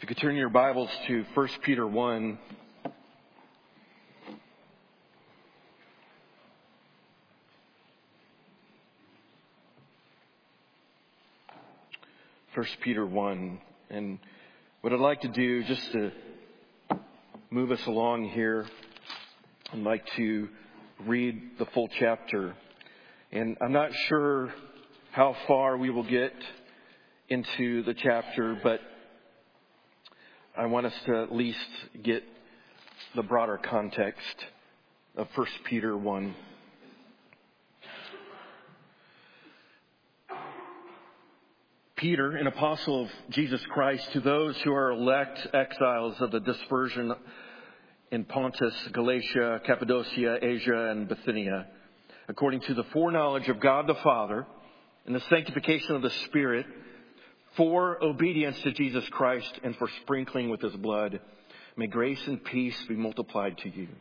You could turn your Bibles to 1 Peter 1. First Peter 1. And what I'd like to do, just to move us along here, I'd like to read the full chapter. And I'm not sure how far we will get into the chapter, but I want us to at least get the broader context of 1 Peter 1. Peter, an apostle of Jesus Christ, to those who are elect exiles of the dispersion in Pontus, Galatia, Cappadocia, Asia, and Bithynia, according to the foreknowledge of God the Father and the sanctification of the Spirit, for obedience to Jesus Christ and for sprinkling with His blood, may grace and peace be multiplied to you.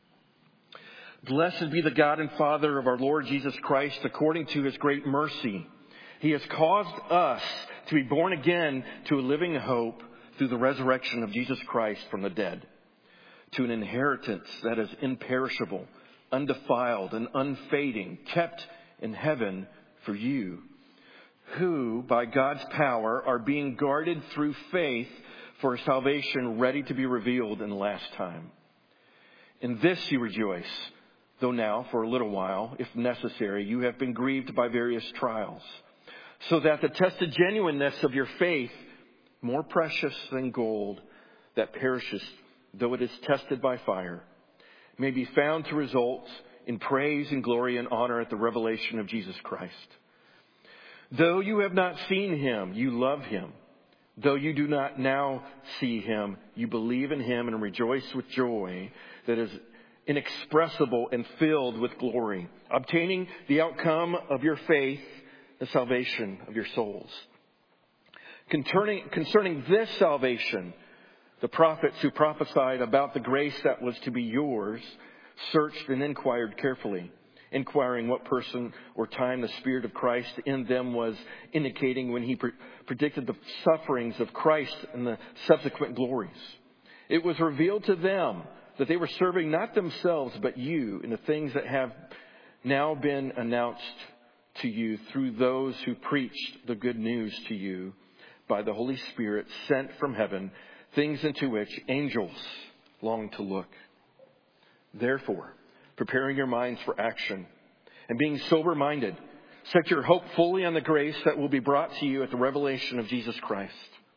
Blessed be the God and Father of our Lord Jesus Christ, according to His great mercy. He has caused us to be born again to a living hope through the resurrection of Jesus Christ from the dead, to an inheritance that is imperishable, undefiled, and unfading, kept in heaven for you, who, by God's power, are being guarded through faith for a salvation ready to be revealed in the last time. In this you rejoice, though now, for a little while, if necessary, you have been grieved by various trials, so that the tested genuineness of your faith, more precious than gold that perishes, though it is tested by fire, may be found to result in praise and glory and honor at the revelation of Jesus Christ. Though you have not seen Him, you love Him. Though you do not now see Him, you believe in Him and rejoice with joy that is inexpressible and filled with glory, obtaining the outcome of your faith, the salvation of your souls. Concerning this salvation, the prophets who prophesied about the grace that was to be yours searched and inquired carefully, inquiring what person or time the Spirit of Christ in them was indicating when He predicted the sufferings of Christ and the subsequent glories. It was revealed to them that they were serving not themselves but you in the things that have now been announced to you through those who preached the good news to you by the Holy Spirit sent from heaven, things into which angels long to look. Therefore, preparing your minds for action and being sober-minded, set your hope fully on the grace that will be brought to you at the revelation of Jesus Christ.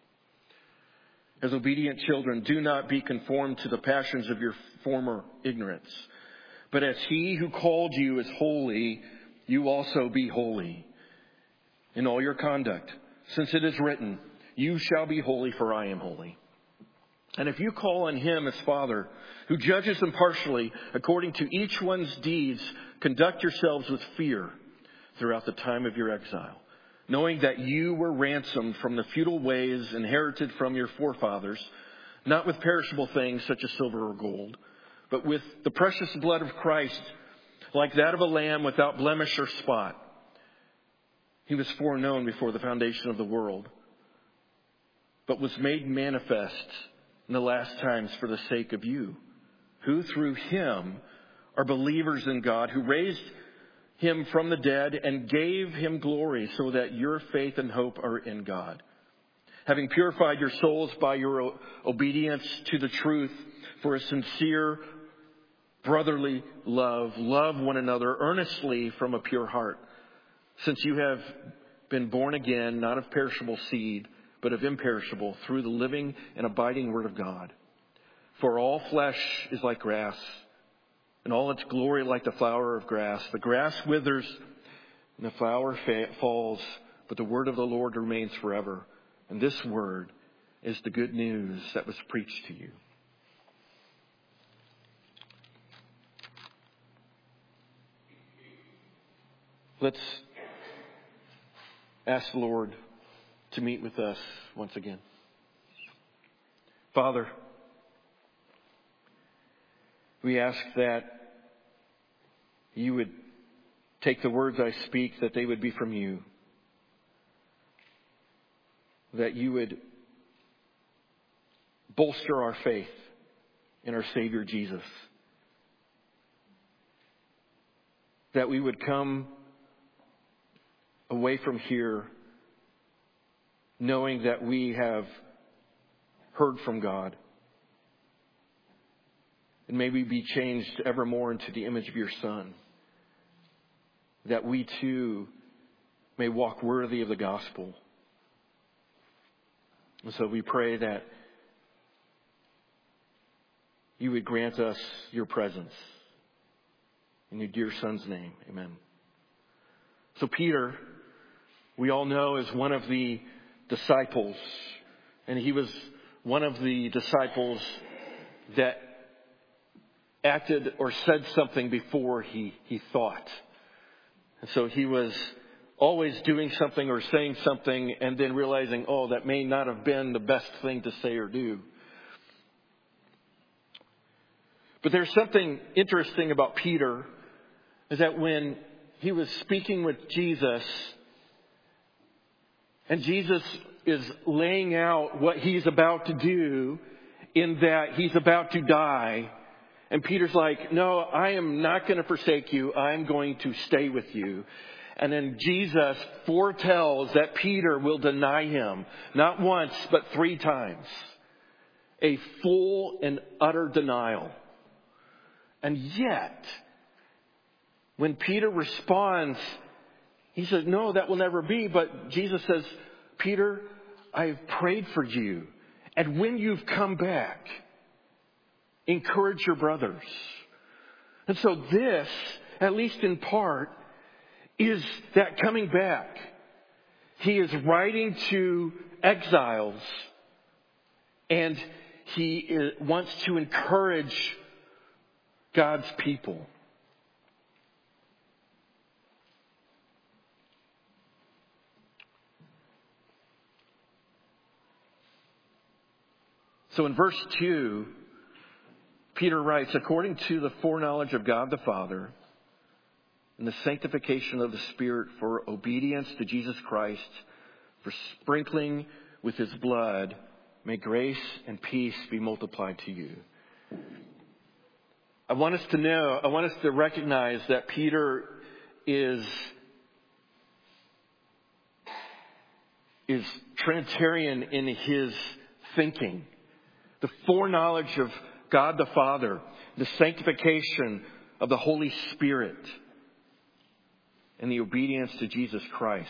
As obedient children, do not be conformed to the passions of your former ignorance, but as He who called you is holy, you also be holy in all your conduct, since it is written, you shall be holy, for I am holy. And if you call on Him as Father, who judges impartially according to each one's deeds, conduct yourselves with fear throughout the time of your exile, knowing that you were ransomed from the futile ways inherited from your forefathers, not with perishable things such as silver or gold, but with the precious blood of Christ, like that of a lamb without blemish or spot. He was foreknown before the foundation of the world, but was made manifest in the last times for the sake of you, who through Him are believers in God, who raised Him from the dead and gave Him glory, so that your faith and hope are in God. Having purified your souls by your obedience to the truth for a sincere brotherly love, love one another earnestly from a pure heart, since you have been born again, not of perishable seed, but of imperishable, through the living and abiding Word of God. For all flesh is like grass, and all its glory like the flower of grass. The grass withers, and the flower falls, but the word of the Lord remains forever. And this word is the good news that was preached to you. Let's ask the Lord to meet with us once again. Father, we ask that you would take the words I speak, that they would be from you. That you would bolster our faith in our Savior Jesus. That we would come away from here knowing that we have heard from God. And may we be changed ever more into the image of your Son. That we too may walk worthy of the gospel. And so we pray that you would grant us your presence. In your dear Son's name, amen. So Peter, we all know, is one of the disciples. And he was one of the disciples that acted or said something before he thought. And so he was always doing something or saying something and then realizing, oh, that may not have been the best thing to say or do. But there's something interesting about Peter, is that when he was speaking with Jesus, and Jesus is laying out what he's about to do, in that he's about to die, and Peter's like, no, I am not going to forsake you. I'm going to stay with you. And then Jesus foretells that Peter will deny him, not once, but 3 times. A full and utter denial. And yet, when Peter responds, he says, no, that will never be. But Jesus says, Peter, I've prayed for you. And when you've come back, encourage your brothers. And so this, at least in part, is that coming back. He is writing to exiles. And he wants to encourage God's people. So in verse 2, Peter writes, according to the foreknowledge of God the Father and the sanctification of the Spirit, for obedience to Jesus Christ, for sprinkling with his blood, may grace and peace be multiplied to you. I want us to recognize that Peter is Trinitarian in his thinking. The foreknowledge of God the Father, the sanctification of the Holy Spirit, and the obedience to Jesus Christ.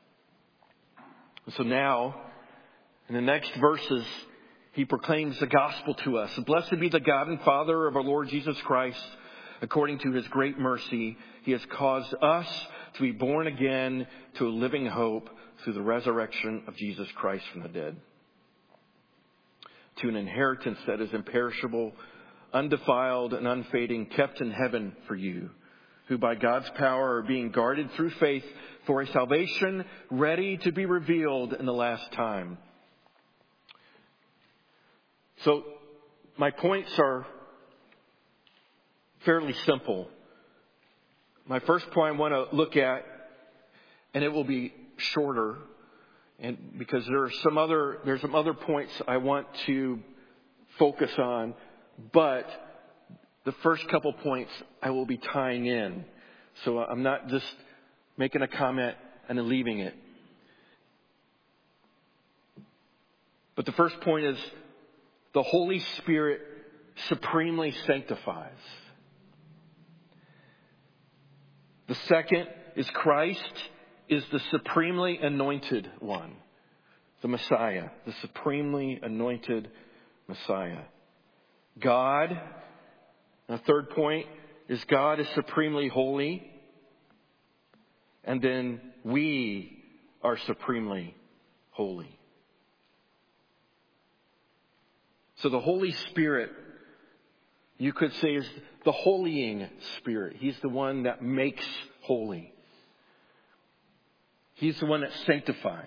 So now, in the next verses, he proclaims the gospel to us. Blessed be the God and Father of our Lord Jesus Christ. According to his great mercy, he has caused us to be born again to a living hope through the resurrection of Jesus Christ from the dead, to an inheritance that is imperishable, undefiled, and unfading, kept in heaven for you, who by God's power are being guarded through faith for a salvation ready to be revealed in the last time. So my points are fairly simple. My first point I want to look at, and it will be shorter, and because there's some other points I want to focus on, but the first couple points I will be tying in. So I'm not just making a comment and then leaving it. But the first point is the Holy Spirit supremely sanctifies. The second is Christ is the supremely anointed one. The Messiah, the supremely anointed Messiah. God, the third point is God is supremely holy. And then we are supremely holy. So the Holy Spirit, you could say, is the holying Spirit. He's the one that makes holy. He's the one that sanctifies.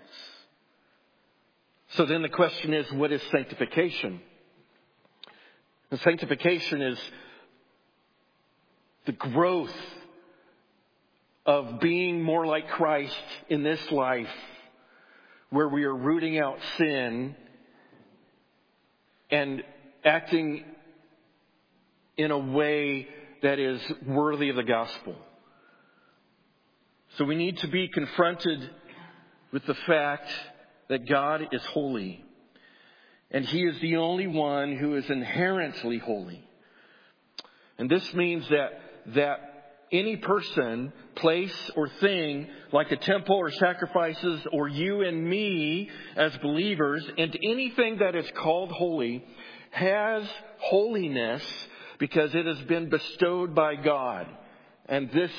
So then the question is, what is sanctification? And sanctification is the growth of being more like Christ in this life, where we are rooting out sin and acting in a way that is worthy of the gospel. So we need to be confronted with the fact that God is holy. And He is the only one who is inherently holy. And this means that any person, place, or thing, like the temple or sacrifices, or you and me as believers, and anything that is called holy, has holiness because it has been bestowed by God. And this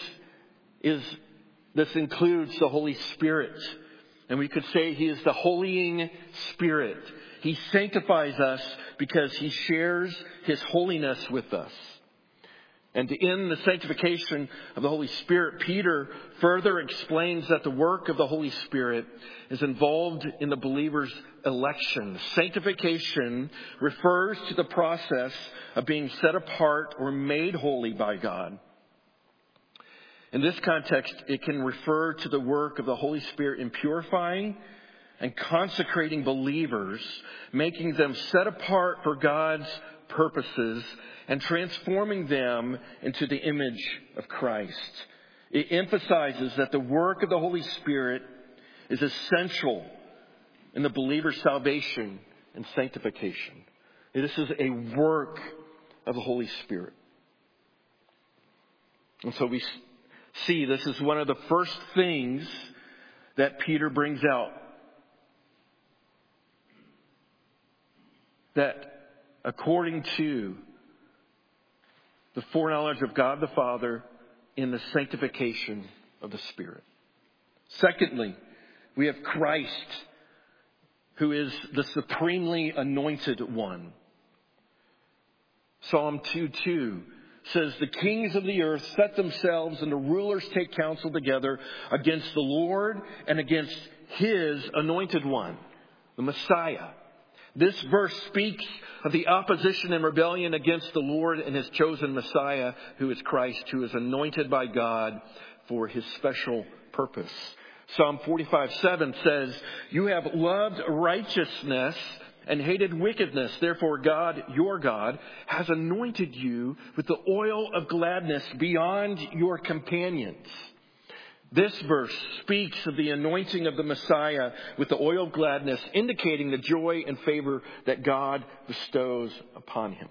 includes the Holy Spirit. And we could say He is the holying Spirit. He sanctifies us because He shares His holiness with us. And in the sanctification of the Holy Spirit, Peter further explains that the work of the Holy Spirit is involved in the believer's election. Sanctification refers to the process of being set apart or made holy by God. In this context, it can refer to the work of the Holy Spirit in purifying and consecrating believers, making them set apart for God's purposes and transforming them into the image of Christ. It emphasizes that the work of the Holy Spirit is essential in the believer's salvation and sanctification. This is a work of the Holy Spirit. And so we see this is one of the first things that Peter brings out. That according to the foreknowledge of God the Father in the sanctification of the Spirit. Secondly, we have Christ, who is the supremely anointed one. Psalm 2:2 says, "The kings of the earth set themselves and the rulers take counsel together against the Lord and against His anointed one," the Messiah. This verse speaks of the opposition and rebellion against the Lord and His chosen Messiah, who is Christ, who is anointed by God for His special purpose. Psalm 45:7 says, "You have loved righteousness and hated wickedness. Therefore God, your God, has anointed you with the oil of gladness beyond your companions." This verse speaks of the anointing of the Messiah with the oil of gladness, indicating the joy and favor that God bestows upon Him.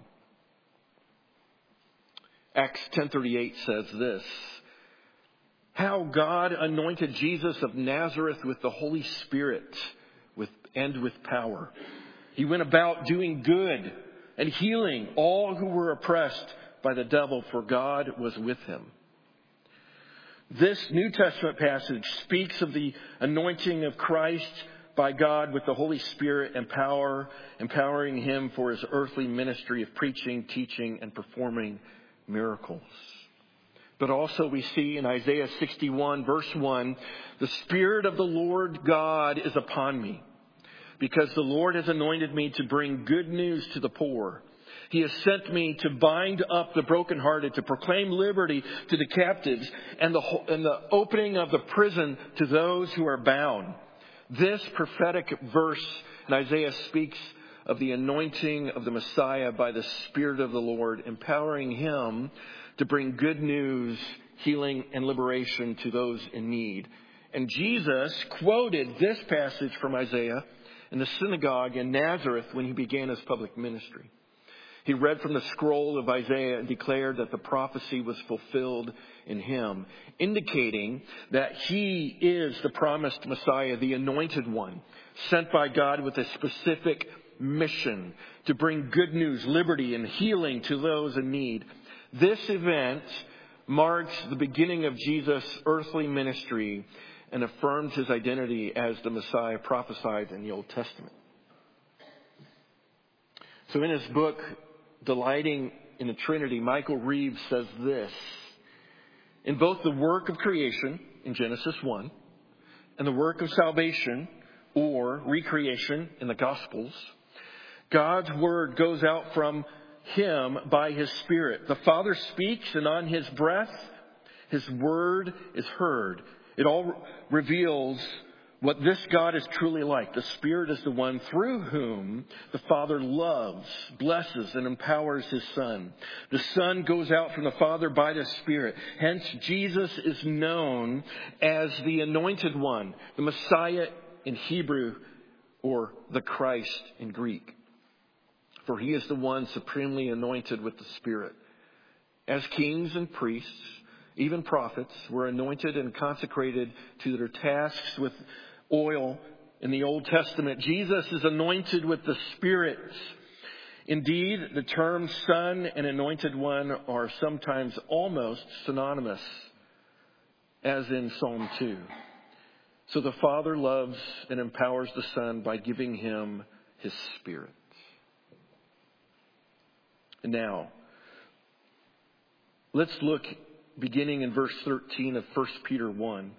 Acts 10:38 says this, "How God anointed Jesus of Nazareth with the Holy Spirit and with power. He went about doing good and healing all who were oppressed by the devil, for God was with Him." This New Testament passage speaks of the anointing of Christ by God with the Holy Spirit and power, empowering Him for His earthly ministry of preaching, teaching, and performing miracles. But also we see in Isaiah 61 verse 1, "The Spirit of the Lord God is upon me, because the Lord has anointed me to bring good news to the poor. He has sent me to bind up the brokenhearted, to proclaim liberty to the captives, and the opening of the prison to those who are bound." This prophetic verse in Isaiah speaks of the anointing of the Messiah by the Spirit of the Lord, empowering Him to bring good news, healing, and liberation to those in need. And Jesus quoted this passage from Isaiah in the synagogue in Nazareth when He began His public ministry. He read from the scroll of Isaiah and declared that the prophecy was fulfilled in Him, indicating that He is the promised Messiah, the anointed one, sent by God with a specific mission to bring good news, liberty, and healing to those in need. This event marks the beginning of Jesus' earthly ministry and affirms His identity as the Messiah prophesied in the Old Testament. So in his book, Delighting in the Trinity, Michael Reeves says this: "In both the work of creation in Genesis 1 and the work of salvation or recreation in the Gospels, God's word goes out from Him by His Spirit. The Father speaks, and on His breath, His word is heard. It all reveals what this God is truly like. The Spirit is the one through whom the Father loves, blesses, and empowers His Son. The Son goes out from the Father by the Spirit. Hence, Jesus is known as the Anointed One, the Messiah in Hebrew, or the Christ in Greek. For He is the one supremely anointed with the Spirit. As kings and priests, even prophets, were anointed and consecrated to their tasks with oil in the Old Testament, Jesus is anointed with the Spirit. Indeed, the terms Son and Anointed One are sometimes almost synonymous, as in Psalm 2. So the Father loves and empowers the Son by giving Him His Spirit. And now, let's look beginning in verse 13 of 1 Peter 1.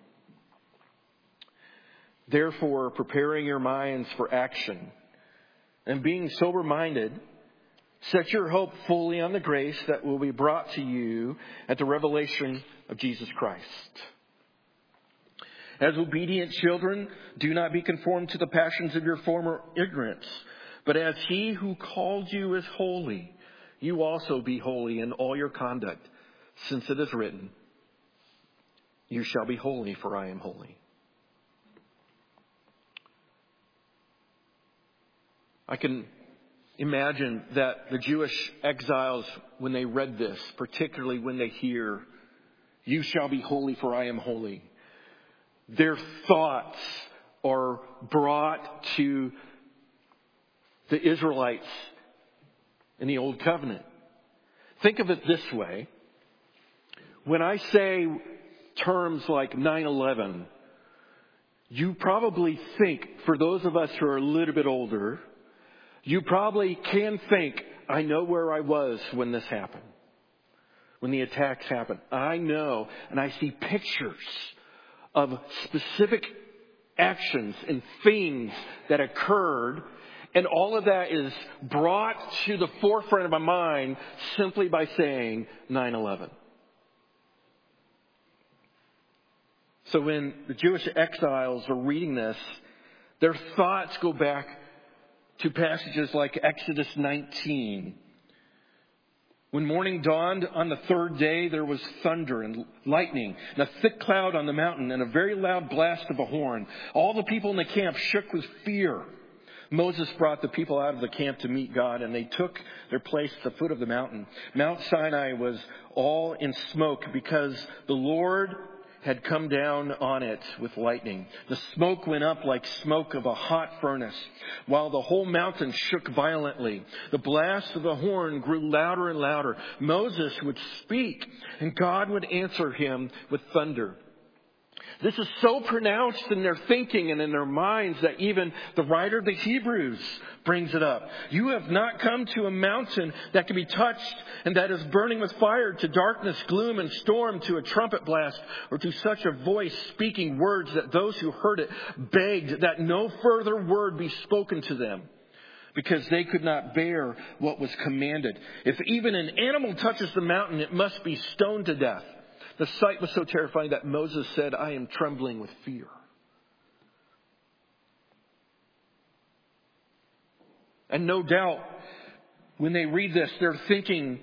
Therefore, preparing your minds for action and being sober-minded, set your hope fully on the grace that will be brought to you at the revelation of Jesus Christ. As obedient children, do not be conformed to the passions of your former ignorance, but as He who called you is holy, you also be holy in all your conduct, since it is written, you shall be holy, for I am holy. I can imagine that the Jewish exiles, when they read this, particularly when they hear, you shall be holy, for I am holy, their thoughts are brought to the Israelites in the Old Covenant. Think of it this way. When I say terms like 9/11, you probably think, for those of us who are a little bit older, you probably can think, I know where I was when this happened, when the attacks happened. I know, and I see pictures of specific actions and things that occurred, and all of that is brought to the forefront of my mind simply by saying 9/11. So when the Jewish exiles are reading this, their thoughts go back to passages like Exodus 19. When morning dawned on the third day, there was thunder and lightning and a thick cloud on the mountain and a very loud blast of a horn. All the people in the camp shook with fear. Moses brought the people out of the camp to meet God, and they took their place at the foot of the mountain. Mount Sinai was all in smoke because the Lord had come down on it with lightning. The smoke went up like smoke of a hot furnace, while the whole mountain shook violently. The blast of the horn grew louder and louder. Moses would speak, and God would answer him with thunder. This is so pronounced in their thinking and in their minds that even the writer of the Hebrews brings it up. You have not come to a mountain that can be touched and that is burning with fire, to darkness, gloom, and storm, to a trumpet blast, or to such a voice speaking words that those who heard it begged that no further word be spoken to them, because they could not bear what was commanded. If even an animal touches the mountain, it must be stoned to death. The sight was so terrifying that Moses said, I am trembling with fear. And no doubt, when they read this, they're thinking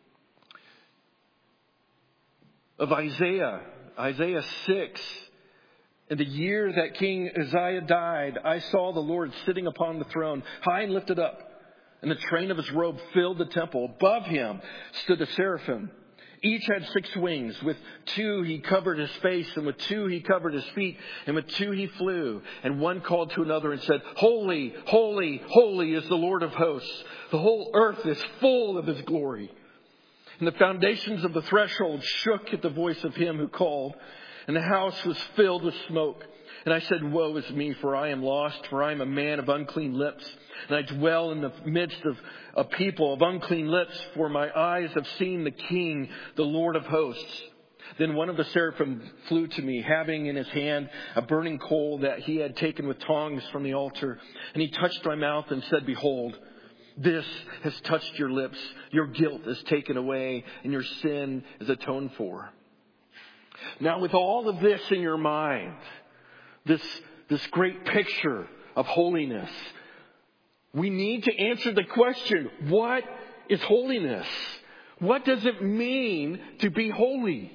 of Isaiah 6. In the year that King Uzziah died, I saw the Lord sitting upon the throne, high and lifted up, and the train of his robe filled the temple. Above him stood the seraphim. Each had 6 wings. With 2 he covered his face, and with 2 he covered his feet, and with 2 he flew. And one called to another and said, Holy, holy, holy is the Lord of hosts. The whole earth is full of his glory. And the foundations of the threshold shook at the voice of him who called, and the house was filled with smoke. And I said, woe is me, for I am lost, for I am a man of unclean lips. And I dwell in the midst of a people of unclean lips, for my eyes have seen the King, the Lord of hosts. Then one of the seraphim flew to me, having in his hand a burning coal that he had taken with tongs from the altar. And he touched my mouth and said, behold, this has touched your lips. Your guilt is taken away, and your sin is atoned for. Now, with all of this in your mind, this this great picture of holiness, we need to answer the question, what is holiness? What does it mean to be holy?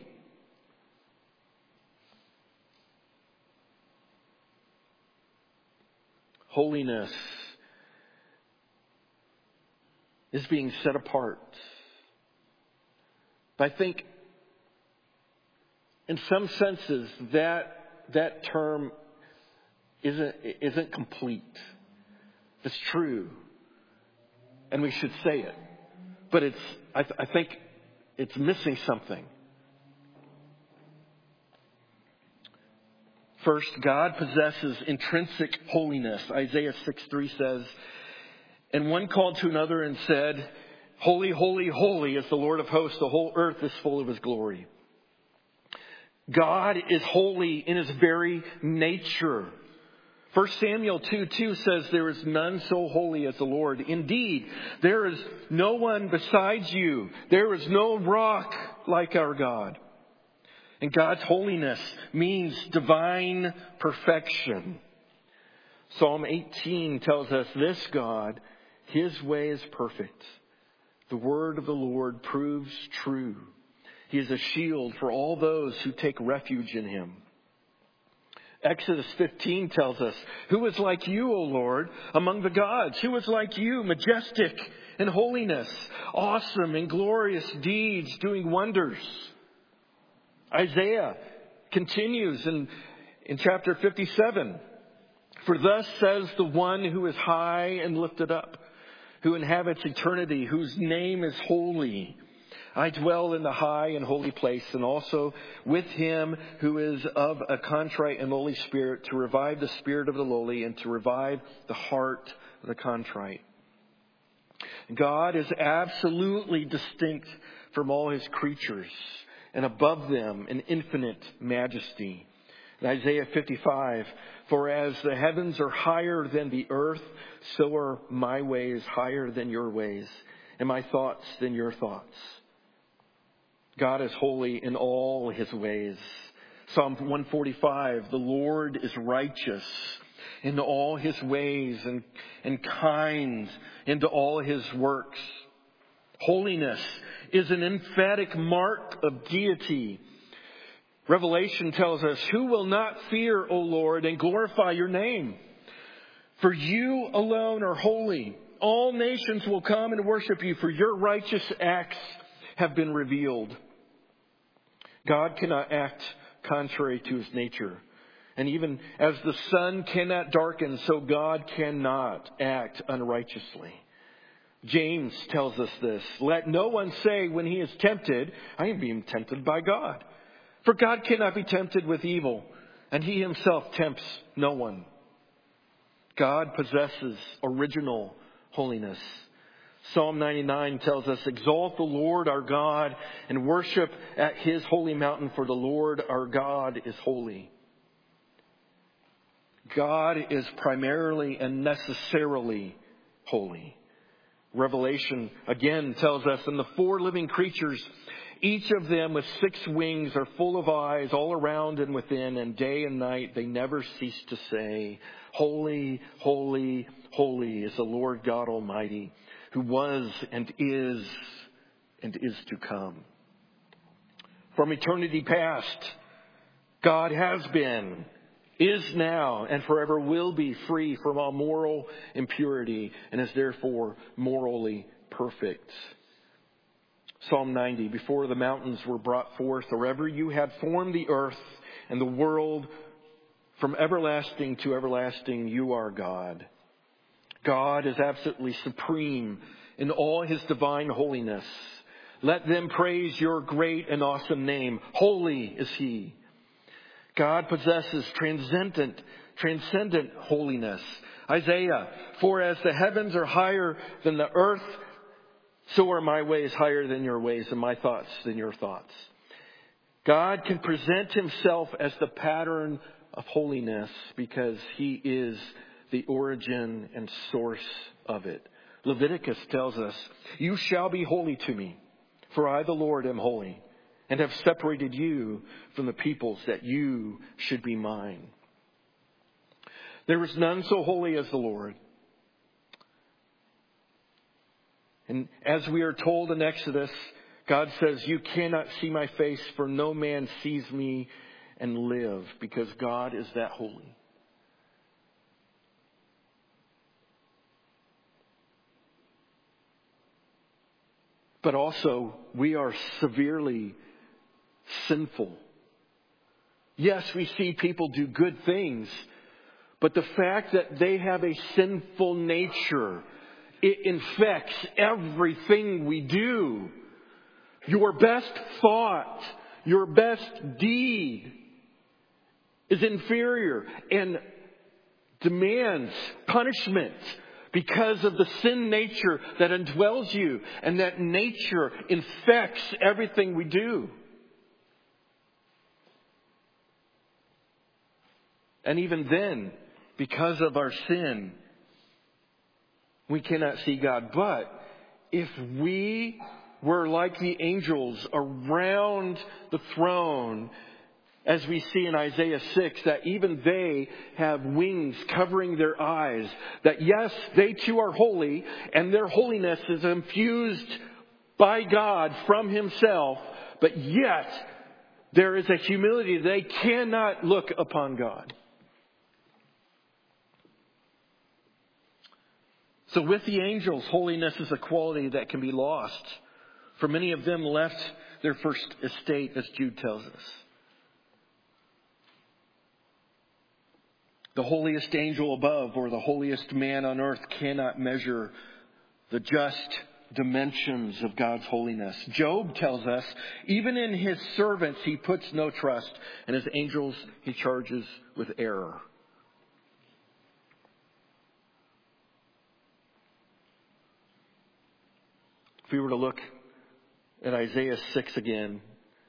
Holiness is being set apart. But I think in some senses that term isn't complete. It's true, and we should say it. But I think it's missing something. First, God possesses intrinsic holiness. Isaiah 6:3 says, "And one called to another and said, 'Holy, holy, holy is the Lord of hosts. The whole earth is full of His glory.'" God is holy in His very nature. 1 Samuel 2:2 says, "There is none so holy as the Lord. Indeed, there is no one besides you. There is no rock like our God." And God's holiness means divine perfection. Psalm 18 tells us this God, His way is perfect. The word of the Lord proves true. He is a shield for all those who take refuge in Him. Exodus 15 tells us, "Who is like you, O Lord, among the gods? Who is like you, majestic in holiness, awesome in glorious deeds, doing wonders?" Isaiah continues in chapter 57. "For thus says the one who is high and lifted up, who inhabits eternity, whose name is holy. I dwell in the high and holy place, and also with him who is of a contrite and lowly spirit, to revive the spirit of the lowly and to revive the heart of the contrite." God is absolutely distinct from all His creatures and above them in infinite majesty. In Isaiah 55, "For as the heavens are higher than the earth, so are my ways higher than your ways, and my thoughts than your thoughts." God is holy in all His ways. Psalm 145, "The Lord is righteous in all His ways and kind into all His works." Holiness is an emphatic mark of deity. Revelation tells us, "Who will not fear, O Lord, and glorify your name? For you alone are holy. All nations will come and worship you, for your righteous acts have been revealed." God cannot act contrary to His nature. And even as the sun cannot darken, so God cannot act unrighteously. James tells us this, "Let no one say when he is tempted, 'I am being tempted by God.' For God cannot be tempted with evil, and He Himself tempts no one." God possesses original holiness. Psalm 99 tells us, "Exalt the Lord our God and worship at His holy mountain, for the Lord our God is holy." God is primarily and necessarily holy. Revelation again tells us, "And the four living creatures, each of them with 6 wings, are full of eyes all around and within, and day and night they never cease to say, 'Holy, holy, holy is the Lord God Almighty, who was and is to come.'" From eternity past, God has been, is now, and forever will be free from all moral impurity, and is therefore morally perfect. Psalm 90, "Before the mountains were brought forth, or ever you had formed the earth and the world, from everlasting to everlasting, you are God." God is absolutely supreme in all His divine holiness. Let them praise your great and awesome name. Holy is He. God possesses transcendent holiness. Isaiah, "For as the heavens are higher than the earth, so are my ways higher than your ways, and my thoughts than your thoughts." God can present Himself as the pattern of holiness because He is the origin and source of it. Leviticus tells us, "You shall be holy to me, for I, the Lord, am holy, and have separated you from the peoples that you should be mine." There is none so holy as the Lord. And as we are told in Exodus, God says, you cannot see my face, for no man sees me and live, because God is that holy. But also, we are severely sinful. Yes, we see people do good things, but the fact that they have a sinful nature, it infects everything we do. Your best thought, your best deed is inferior and demands punishment because of the sin nature that indwells you, and that nature infects everything we do. And even then, because of our sin, we cannot see God. But if we were like the angels around the throne, as we see in Isaiah 6, that even they have wings covering their eyes, that yes, they too are holy, and their holiness is infused by God from Himself, but yet there is a humility. They cannot look upon God. So with the angels, holiness is a quality that can be lost. For many of them left their first estate, as Jude tells us. The holiest angel above, or the holiest man on earth, cannot measure the just dimensions of God's holiness. Job tells us, even in his servants he puts no trust, and his angels he charges with error. If we were to look at Isaiah 6 again,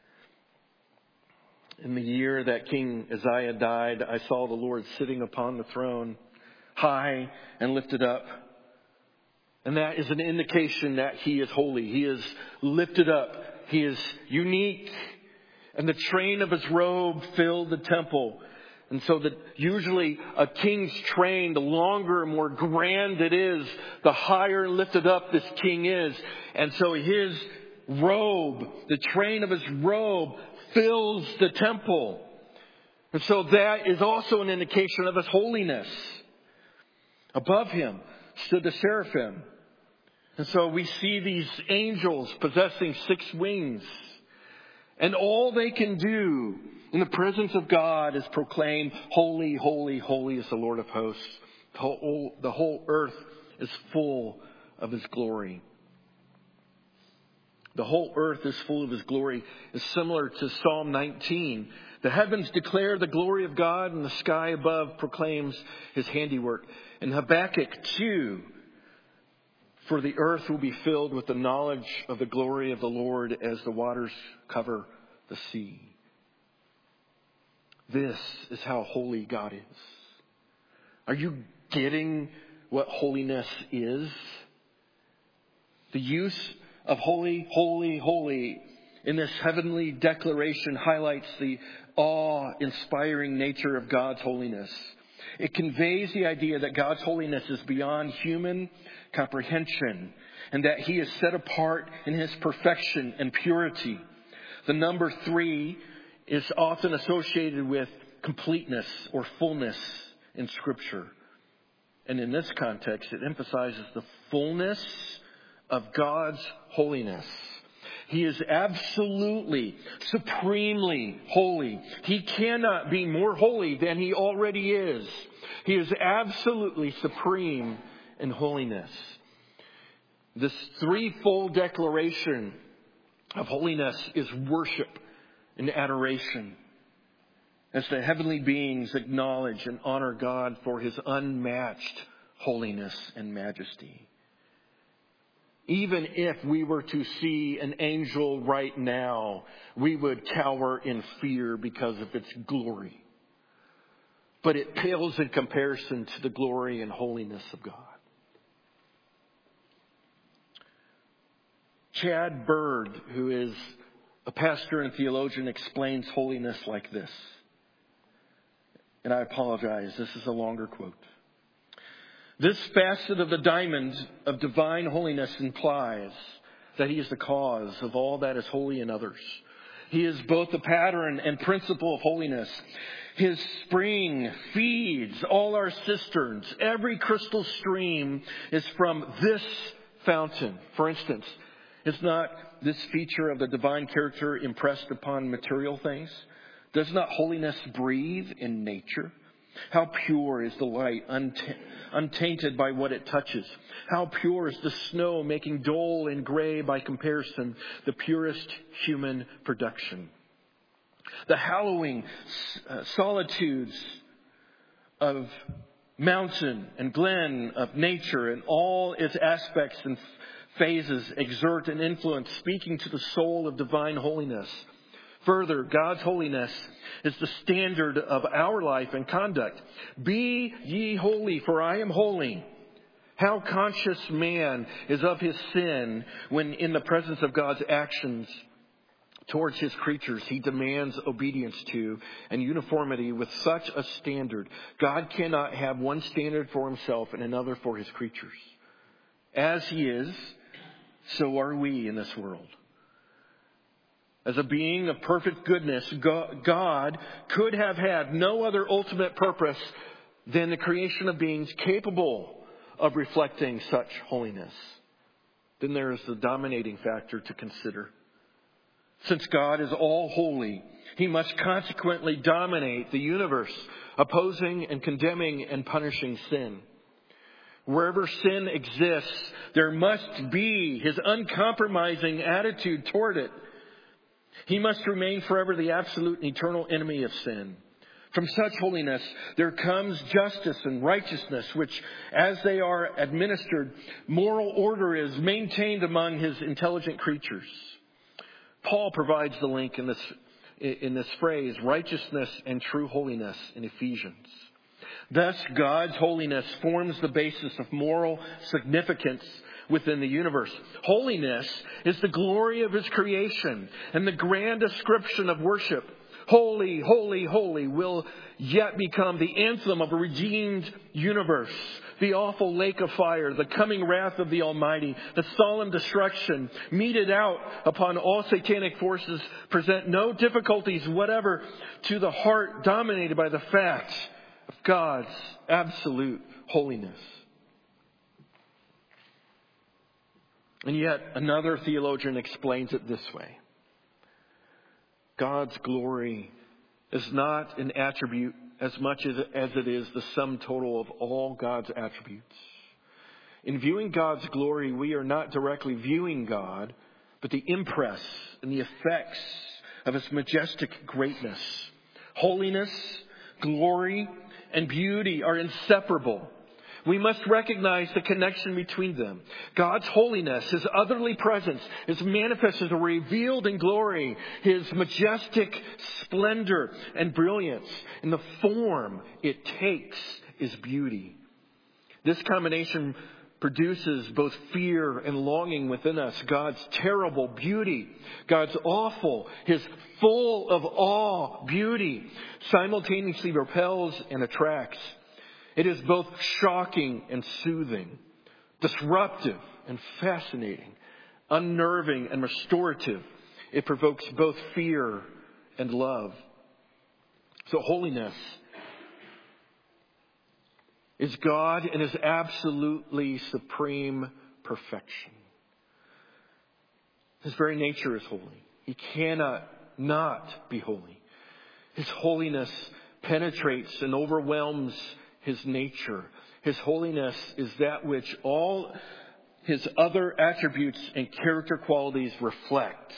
in the year that King Uzziah died, I saw the Lord sitting upon the throne, high and lifted up. And that is an indication that He is holy. He is lifted up. He is unique. And the train of His robe filled the temple. And so that usually a king's train, the longer and more grand it is, the higher and lifted up this king is. And so his robe, the train of his robe, fills the temple. And so that is also an indication of His holiness. Above Him stood the seraphim. And so we see these angels possessing 6 wings. And all they can do in the presence of God is proclaim, holy, holy, holy is the Lord of hosts. The whole earth is full of His glory. The whole earth is full of His glory. Is similar to Psalm 19. The heavens declare the glory of God, and the sky above proclaims His handiwork. And Habakkuk 2, for the earth will be filled with the knowledge of the glory of the Lord as the waters cover the sea. This is how holy God is. Are you getting what holiness is? The use of holy, holy, holy in this heavenly declaration highlights the awe-inspiring nature of God's holiness. It conveys the idea that God's holiness is beyond human comprehension, and that He is set apart in His perfection and purity. The number 3 is often associated with completeness or fullness in Scripture. And in this context, it emphasizes the fullness of God's holiness. He is absolutely, supremely holy. He cannot be more holy than He already is. He is absolutely supreme in holiness. This threefold declaration of holiness is worship and adoration, as the heavenly beings acknowledge and honor God for His unmatched holiness and majesty. Even if we were to see an angel right now, we would cower in fear because of its glory. But it pales in comparison to the glory and holiness of God. Chad Bird, who is a pastor and theologian, explains holiness like this. And I apologize, this is a longer quote. This facet of the diamond of divine holiness implies that he is the cause of all that is holy in others. He is both the pattern and principle of holiness. His spring feeds all our cisterns. Every crystal stream is from this fountain. For instance, is not this feature of the divine character impressed upon material things? Does not holiness breathe in nature? How pure is the light, untainted by what it touches. How pure is the snow, making dull and gray by comparison, the purest human production. The hallowing solitudes of mountain and glen, of nature, and all its aspects and phases exert an influence, speaking to the soul of divine holiness. Further, God's holiness is the standard of our life and conduct. Be ye holy, for I am holy. How conscious man is of his sin when in the presence of God's actions towards his creatures, he demands obedience to and uniformity with such a standard. God cannot have one standard for himself and another for his creatures. As he is, so are we in this world. As a being of perfect goodness, God could have had no other ultimate purpose than the creation of beings capable of reflecting such holiness. Then there is the dominating factor to consider. Since God is all holy, he must consequently dominate the universe, opposing and condemning and punishing sin. Wherever sin exists, there must be his uncompromising attitude toward it. He must remain forever the absolute and eternal enemy of sin. From such holiness, there comes justice and righteousness, which, as they are administered, moral order is maintained among his intelligent creatures. Paul provides the link in this phrase, righteousness and true holiness, in Ephesians. Thus, God's holiness forms the basis of moral significance within the universe. Holiness is the glory of his creation and the grand description of worship. Holy, holy, holy will yet become the anthem of a redeemed universe. The awful lake of fire, the coming wrath of the Almighty, the solemn destruction meted out upon all satanic forces present no difficulties whatever to the heart dominated by the fact of God's absolute holiness. And yet another theologian explains it this way. God's glory is not an attribute as much as it is the sum total of all God's attributes. In viewing God's glory, we are not directly viewing God, but the impress and the effects of his majestic greatness. Holiness, glory, and beauty are inseparable. We must recognize the connection between them. God's holiness, his otherly presence, is manifested or revealed in glory. His majestic splendor and brilliance, and the form it takes, is beauty. This combination produces both fear and longing within us. God's terrible beauty, God's awful, his full of awe beauty, simultaneously repels and attracts. It is both shocking and soothing, disruptive and fascinating, unnerving and restorative. It provokes both fear and love. So holiness is God in his absolutely supreme perfection. His very nature is holy. He cannot not be holy. His holiness penetrates and overwhelms his nature. His holiness is that which all his other attributes and character qualities reflect.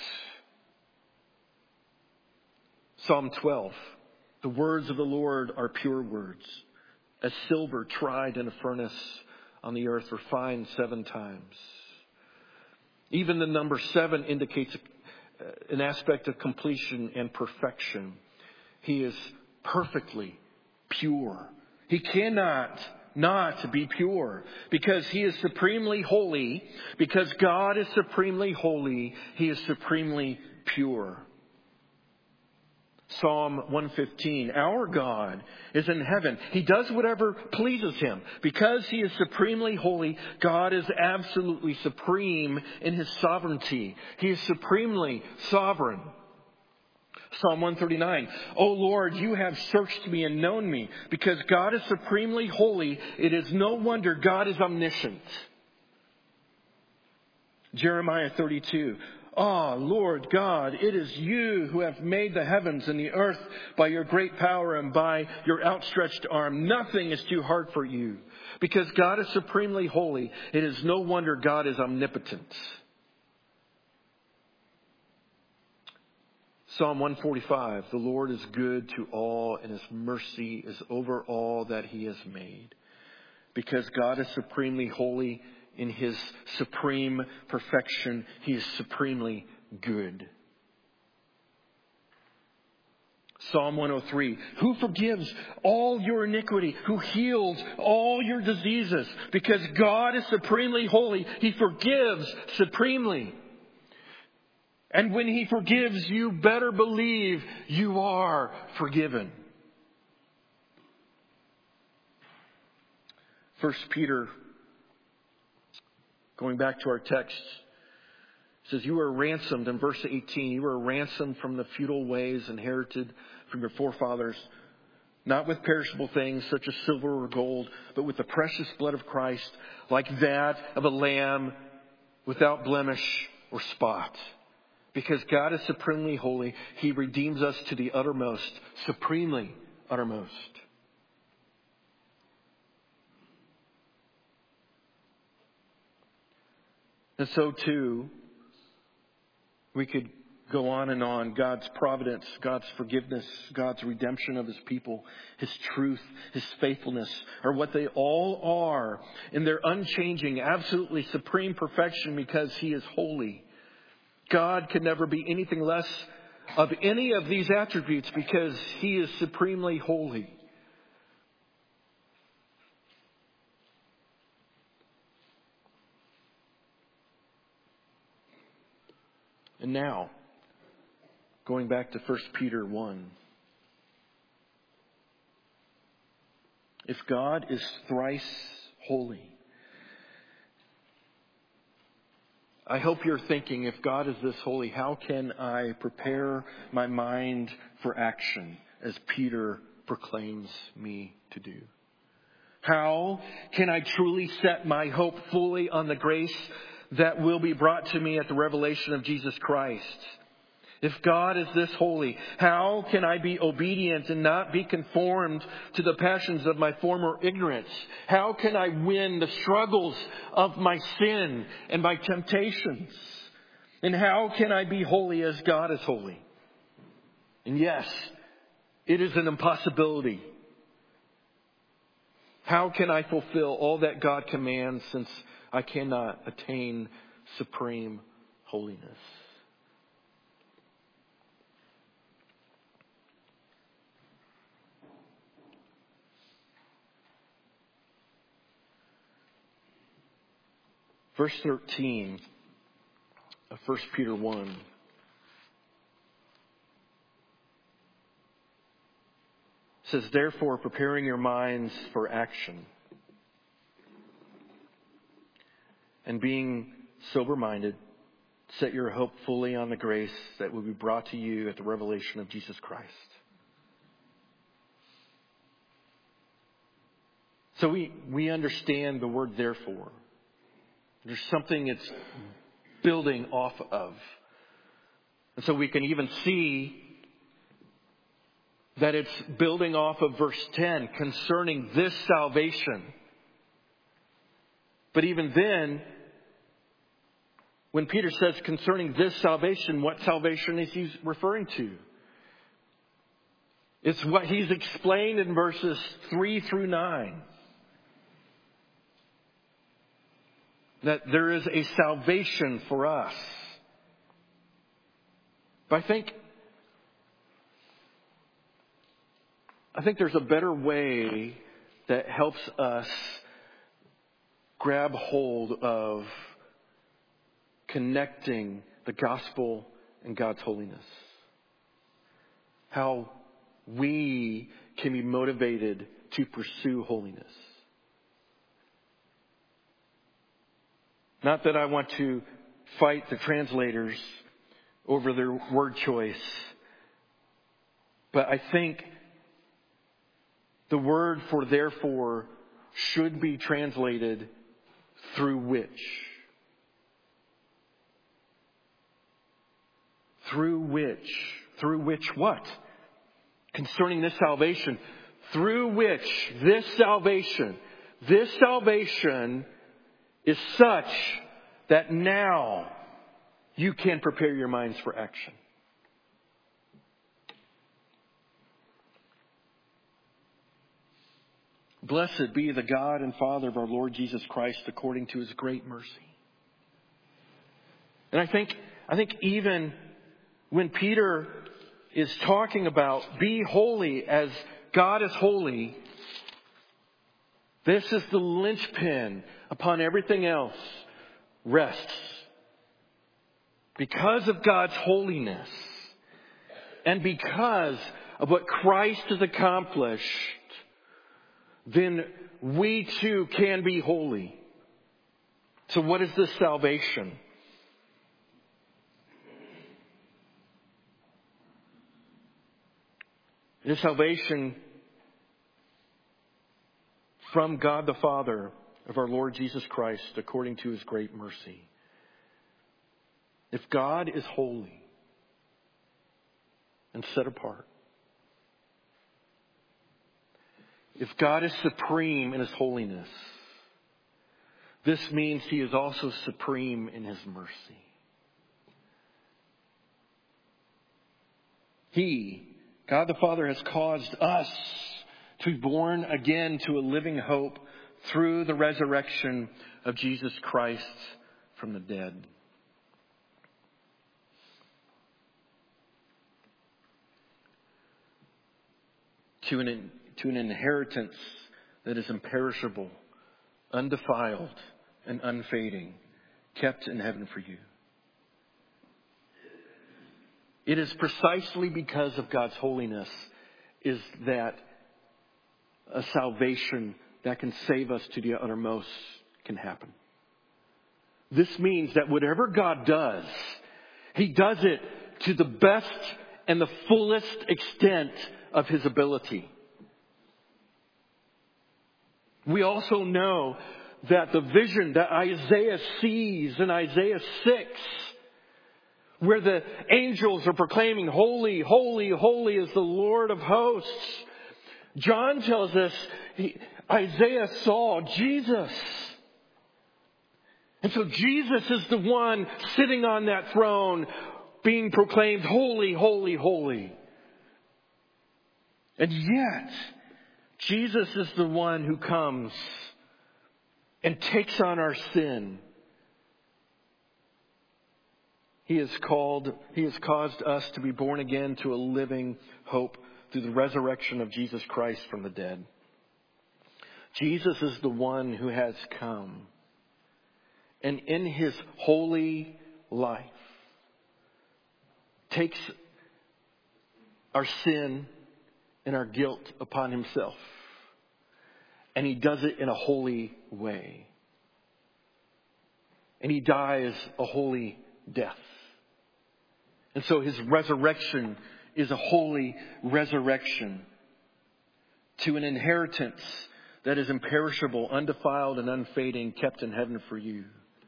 Psalm 12. The words of the Lord are pure words, as silver tried in a furnace on the earth, refined 7 times. Even the number 7 indicates an aspect of completion and perfection. He is perfectly pure. He cannot not be pure because he is supremely holy. Because God is supremely holy, he is supremely pure. Psalm 115, our God is in heaven. He does whatever pleases Him. Because He is supremely holy, God is absolutely supreme in His sovereignty. He is supremely sovereign. Psalm 139, O Lord, you have searched me and known me. Because God is supremely holy, it is no wonder God is omniscient. Jeremiah 32, Ah, Lord God, it is you who have made the heavens and the earth by your great power and by your outstretched arm. Nothing is too hard for you. Because God is supremely holy, it is no wonder God is omnipotent. Psalm 145, the Lord is good to all, and His mercy is over all that He has made. Because God is supremely holy, in His supreme perfection, He is supremely good. Psalm 103, who forgives all your iniquity, who heals all your diseases. Because God is supremely holy, He forgives supremely. And when He forgives, you better believe you are forgiven. 1 Peter, going back to our text, says, you were ransomed, in verse 18, you were ransomed from the futile ways inherited from your forefathers, not with perishable things such as silver or gold, but with the precious blood of Christ, like that of a lamb without blemish or spot. Because God is supremely holy, He redeems us to the uttermost, supremely uttermost. And so too, we could go on and on. God's providence, God's forgiveness, God's redemption of His people, His truth, His faithfulness are what they all are in their unchanging, absolutely supreme perfection because He is holy. God can never be anything less of any of these attributes because He is supremely holy. And now, going back to 1 Peter 1. If God is thrice holy, I hope you're thinking, if God is this holy, how can I prepare my mind for action as Peter proclaims me to do? How can I truly set my hope fully on the grace that will be brought to me at the revelation of Jesus Christ? If God is this holy, how can I be obedient and not be conformed to the passions of my former ignorance? How can I win the struggles of my sin and my temptations? And how can I be holy as God is holy? And yes, it is an impossibility. How can I fulfill all that God commands since I cannot attain supreme holiness? Verse 13 of 1 Peter 1 says, therefore, preparing your minds for action and being sober-minded, set your hope fully on the grace that will be brought to you at the revelation of Jesus Christ. So we understand the word therefore. There's something it's building off of. And so we can even see that it's building off of verse 10 concerning this salvation. But even then, when Peter says concerning this salvation, what salvation is he referring to? It's what he's explained in verses 3 through 9. That there is a salvation for us. But I think there's a better way that helps us grab hold of connecting the gospel and God's holiness. how we can be motivated to pursue holiness. Not that I want to fight the translators over their word choice, but I think the word for therefore should be translated through which. Through which? Through which what? Concerning this salvation. Through which this salvation is such that now you can prepare your minds for action. Blessed be the God and Father of our Lord Jesus Christ according to His great mercy. And I think even when Peter is talking about be holy as God is holy, this is the linchpin upon everything else rests. Because of God's holiness and because of what Christ has accomplished, then we too can be holy. So what is this salvation? It is salvation from God the Father of our Lord Jesus Christ according to His great mercy. If God is holy and set apart, if God is supreme in His holiness, this means He is also supreme in His mercy. He, God the Father, has caused us to be born again to a living hope through the resurrection of Jesus Christ from the dead. To an inheritance that is imperishable, undefiled, and unfading, kept in heaven for you. It is precisely because of God's holiness is that a salvation that can save us to the uttermost can happen. This means that whatever God does, He does it to the best and the fullest extent of His ability. We also know that the vision that Isaiah sees in Isaiah 6, where the angels are proclaiming, holy, holy, holy is the Lord of hosts. John tells us Isaiah saw Jesus. And so Jesus is the one sitting on that throne being proclaimed holy, holy, holy. And yet, Jesus is the one who comes and takes on our sin. He has caused us to be born again to a living hope through the resurrection of Jesus Christ from the dead. Jesus is the one who has come. And in His holy life, takes our sin and our guilt upon Himself. And He does it in a holy way. And He dies a holy death. And so His resurrection is a holy resurrection to an inheritance that is imperishable, undefiled, and unfading, kept in heaven for you,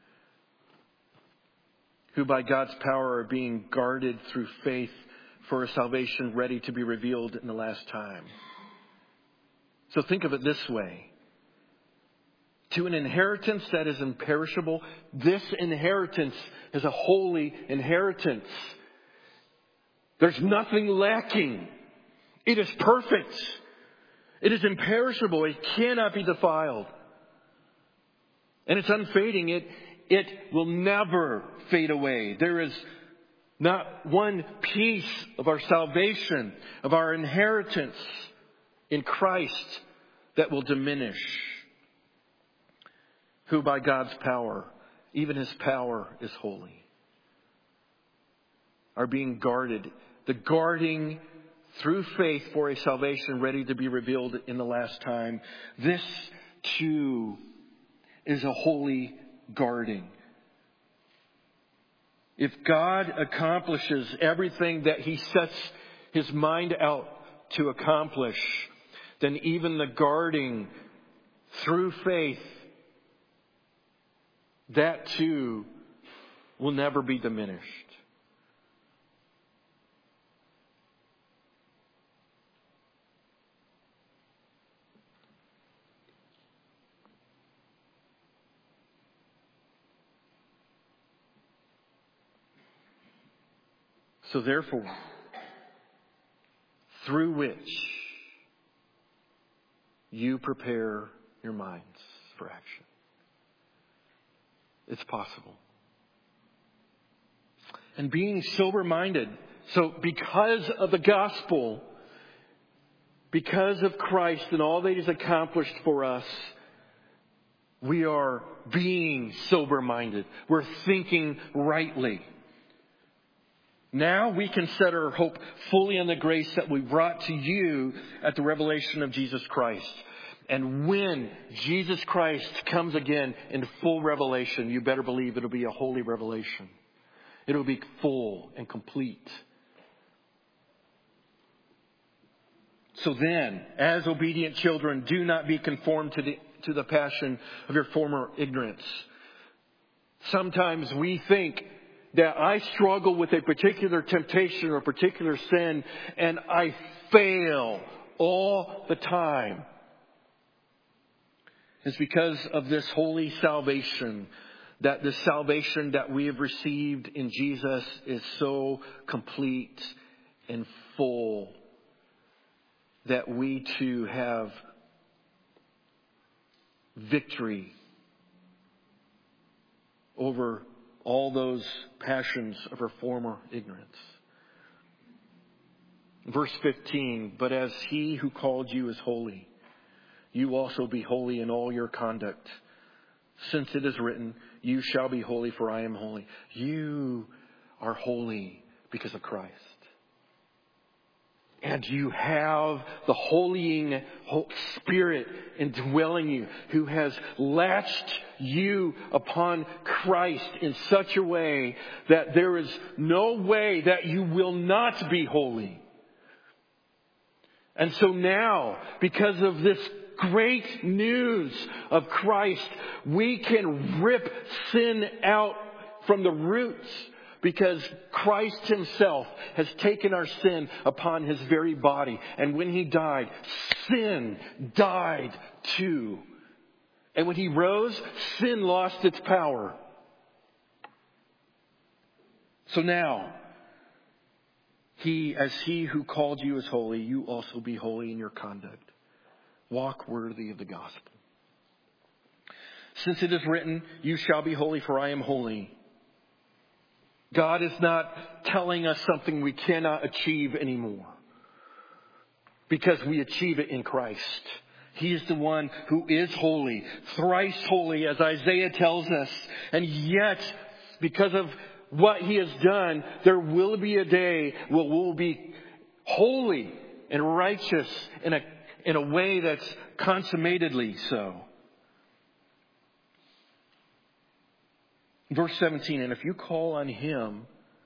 who by God's power are being guarded through faith for a salvation ready to be revealed in the last time. So think of it this way. To an inheritance that is imperishable, this inheritance is a holy inheritance. There's nothing lacking. It is perfect. It is imperishable. It cannot be defiled. And it's unfading. It will never fade away. There is not one piece of our salvation, of our inheritance in Christ that will diminish. Who by God's power, even His power is holy, are being guarded. The guarding through faith for a salvation ready to be revealed in the last time. This too is a holy guarding. If God accomplishes everything that He sets His mind out to accomplish, then even the guarding through faith, that too will never be diminished. So therefore, through which you prepare your minds for action. It's possible. And being sober-minded. So because of the gospel, because of Christ and all that He's accomplished for us, we are being sober-minded. We're thinking rightly. Now we can set our hope fully on the grace that we brought to you at the revelation of Jesus Christ. And when Jesus Christ comes again in full revelation, you better believe it'll be a holy revelation. It'll be full and complete. So then, as obedient children, do not be conformed to the passion of your former ignorance. Sometimes we think that I struggle with a particular temptation or a particular sin and I fail all the time. It's because of this holy salvation, that the salvation that we have received in Jesus is so complete and full that we too have victory over all those passions of our former ignorance. Verse 15, but as He who called you is holy, you also be holy in all your conduct. Since it is written, you shall be holy, for I am holy. You are holy because of Christ. And you have the holying Spirit indwelling you, who has latched you upon Christ in such a way that there is no way that you will not be holy. And so now, because of this great news of Christ, we can rip sin out from the roots. Because Christ Himself has taken our sin upon His very body. And when He died, sin died too. And when He rose, sin lost its power. So now, as He who called you is holy, you also be holy in your conduct. Walk worthy of the gospel. Since it is written, you shall be holy, for I am holy. God is not telling us something we cannot achieve anymore, because we achieve it in Christ. He is the one who is holy, thrice holy, as Isaiah tells us. And yet, because of what He has done, there will be a day where we'll be holy and righteous in a way that's consummatedly so. Verse 17, and if you call on Him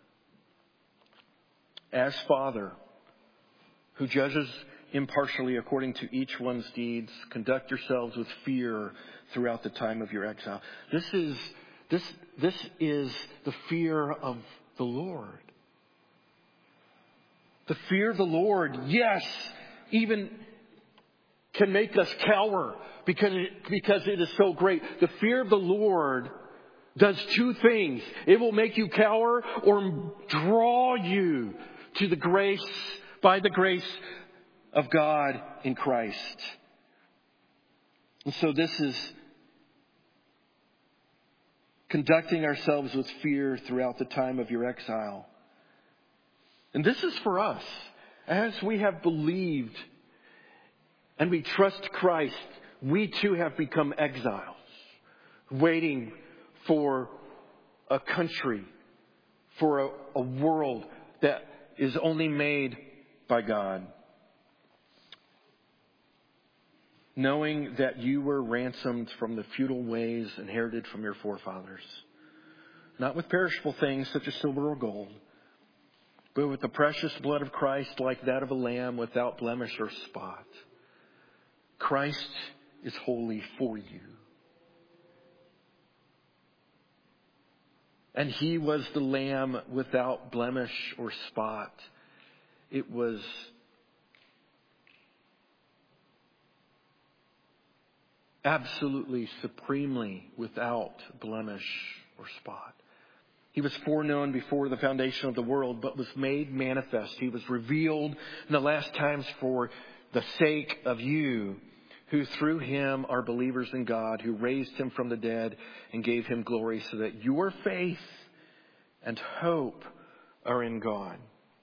as Father, who judges impartially according to each one's deeds, conduct yourselves with fear throughout the time of your exile. This is the fear of the Lord. The fear of the Lord, yes, even can make us cower because it is so great. The fear of the Lord does two things. It will make you cower or draw you to the grace, by the grace of God in Christ. And so this is conducting ourselves with fear throughout the time of your exile. And this is for us. As we have believed and we trust Christ, we too have become exiles, waiting for a country, for a world that is only made by God, knowing that you were ransomed from the futile ways inherited from your forefathers, not with perishable things such as silver or gold, but with the precious blood of Christ, like that of a lamb without blemish or spot. Christ is holy for you. And he was the lamb without blemish or spot. It was absolutely, supremely without blemish or spot. He was foreknown before the foundation of the world, but was made manifest. He was revealed in the last times for the sake of you, who through him are believers in God, who raised him from the dead and gave him glory, so that your faith and hope are in God.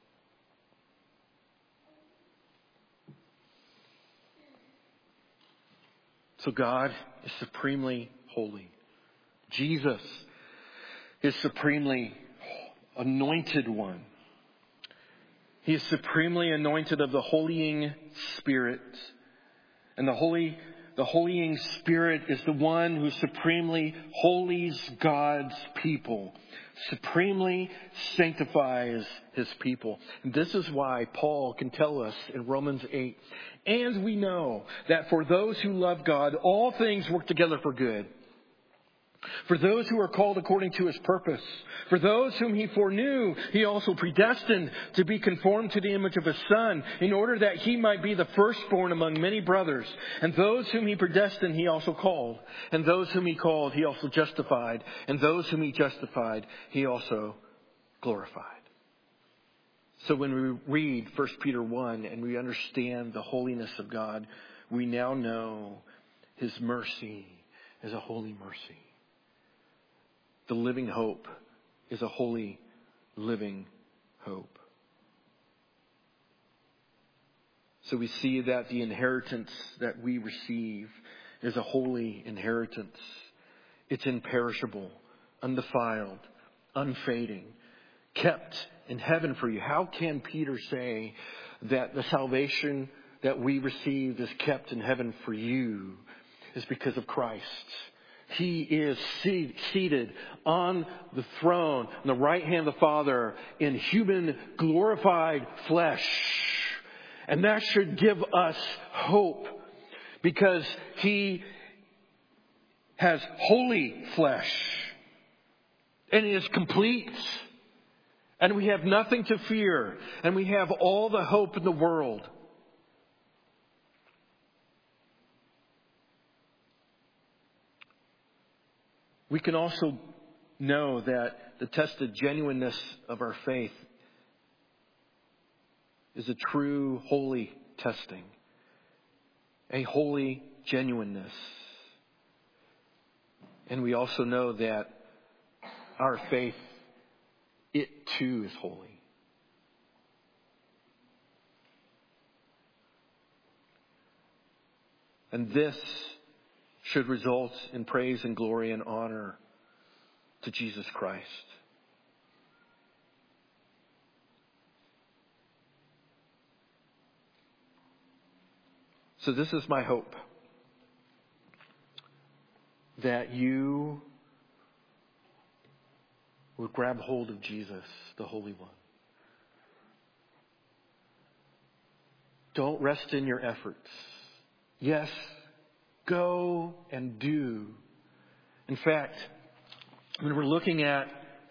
So God is supremely holy. Jesus is supremely anointed one. He is supremely anointed of the holying Spirit. And the holying Spirit is the one who supremely holies God's people, supremely sanctifies his people. And this is why Paul can tell us in Romans 8, and we know that for those who love God, all things work together for good. For those who are called according to his purpose. For those whom he foreknew, he also predestined to be conformed to the image of his Son, in order that he might be the firstborn among many brothers. And those whom he predestined, he also called. And those whom he called, he also justified. And those whom he justified, he also glorified. So when we read 1 Peter 1 and we understand the holiness of God, we now know his mercy is a holy mercy. The living hope is a holy, living hope. So we see that the inheritance that we receive is a holy inheritance. It's imperishable, undefiled, unfading, kept in heaven for you. How can Peter say that the salvation that we receive is kept in heaven for you? Is because of Christ. He is seated on the throne, on the right hand of the Father, in human glorified flesh. And that should give us hope, because he has holy flesh. And it is complete. And we have nothing to fear. And we have all the hope in the world. We can also know that the tested genuineness of our faith is a true holy testing. A holy genuineness. And we also know that our faith, it too is holy. And this should result in praise and glory and honor to Jesus Christ. So this is my hope, that you would grab hold of Jesus, the Holy One. Don't rest in your efforts. Yes, go and do. In fact, when we're looking at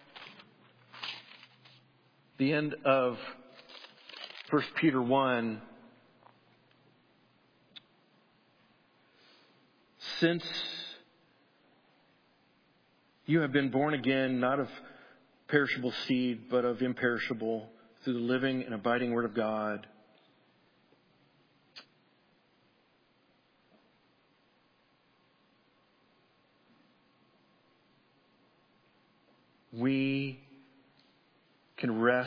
the end of 1 Peter 1, since you have been born again, not of perishable seed, but of imperishable, through the living and abiding Word of God, we can rest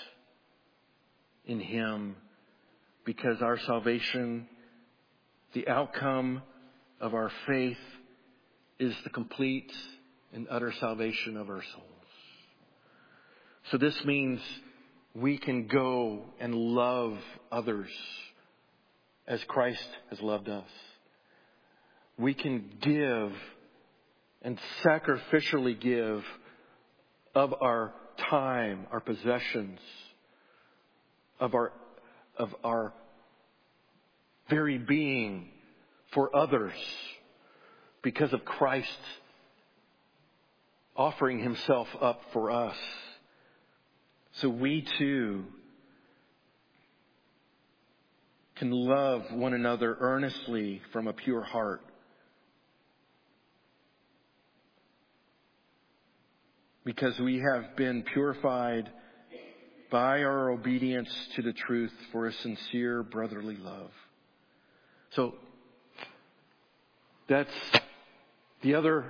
in Him, because our salvation, the outcome of our faith, is the complete and utter salvation of our souls. So this means we can go and love others as Christ has loved us. We can give and sacrificially give of our time, our possessions, of our very being for others because of Christ offering himself up for us. So we too can love one another earnestly from a pure heart. Because we have been purified by our obedience to the truth for a sincere brotherly love. So that's the other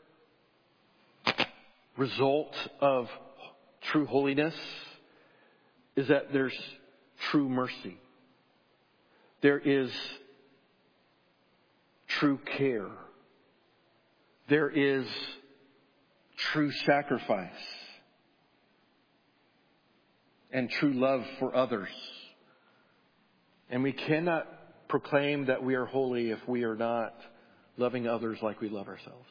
result of true holiness, is that there's true mercy. There is true care. There is true sacrifice and true love for others. And we cannot proclaim that we are holy if we are not loving others like we love ourselves.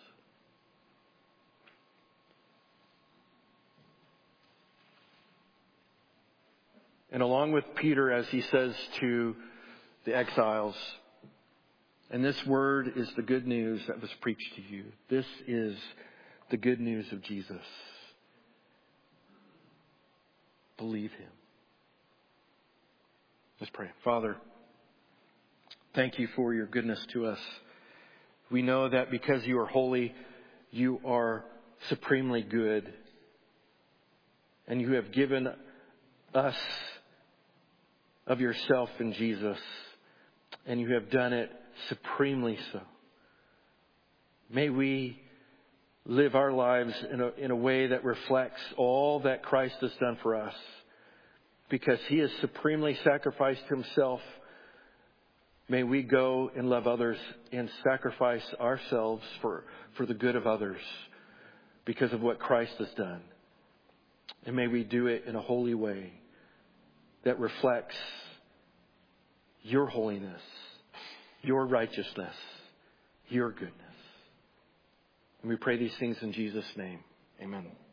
And along with Peter, as he says to the exiles, and this word is the good news that was preached to you. This is the good news of Jesus. Believe him. Let's pray. Father, thank you for your goodness to us. We know that because you are holy, you are supremely good. And you have given us of yourself in Jesus. And you have done it supremely so. May we live our lives in a way that reflects all that Christ has done for us. Because he has supremely sacrificed himself. May we go and love others and sacrifice ourselves for the good of others because of what Christ has done. And may we do it in a holy way that reflects your holiness, your righteousness, your goodness. And we pray these things in Jesus' name. Amen.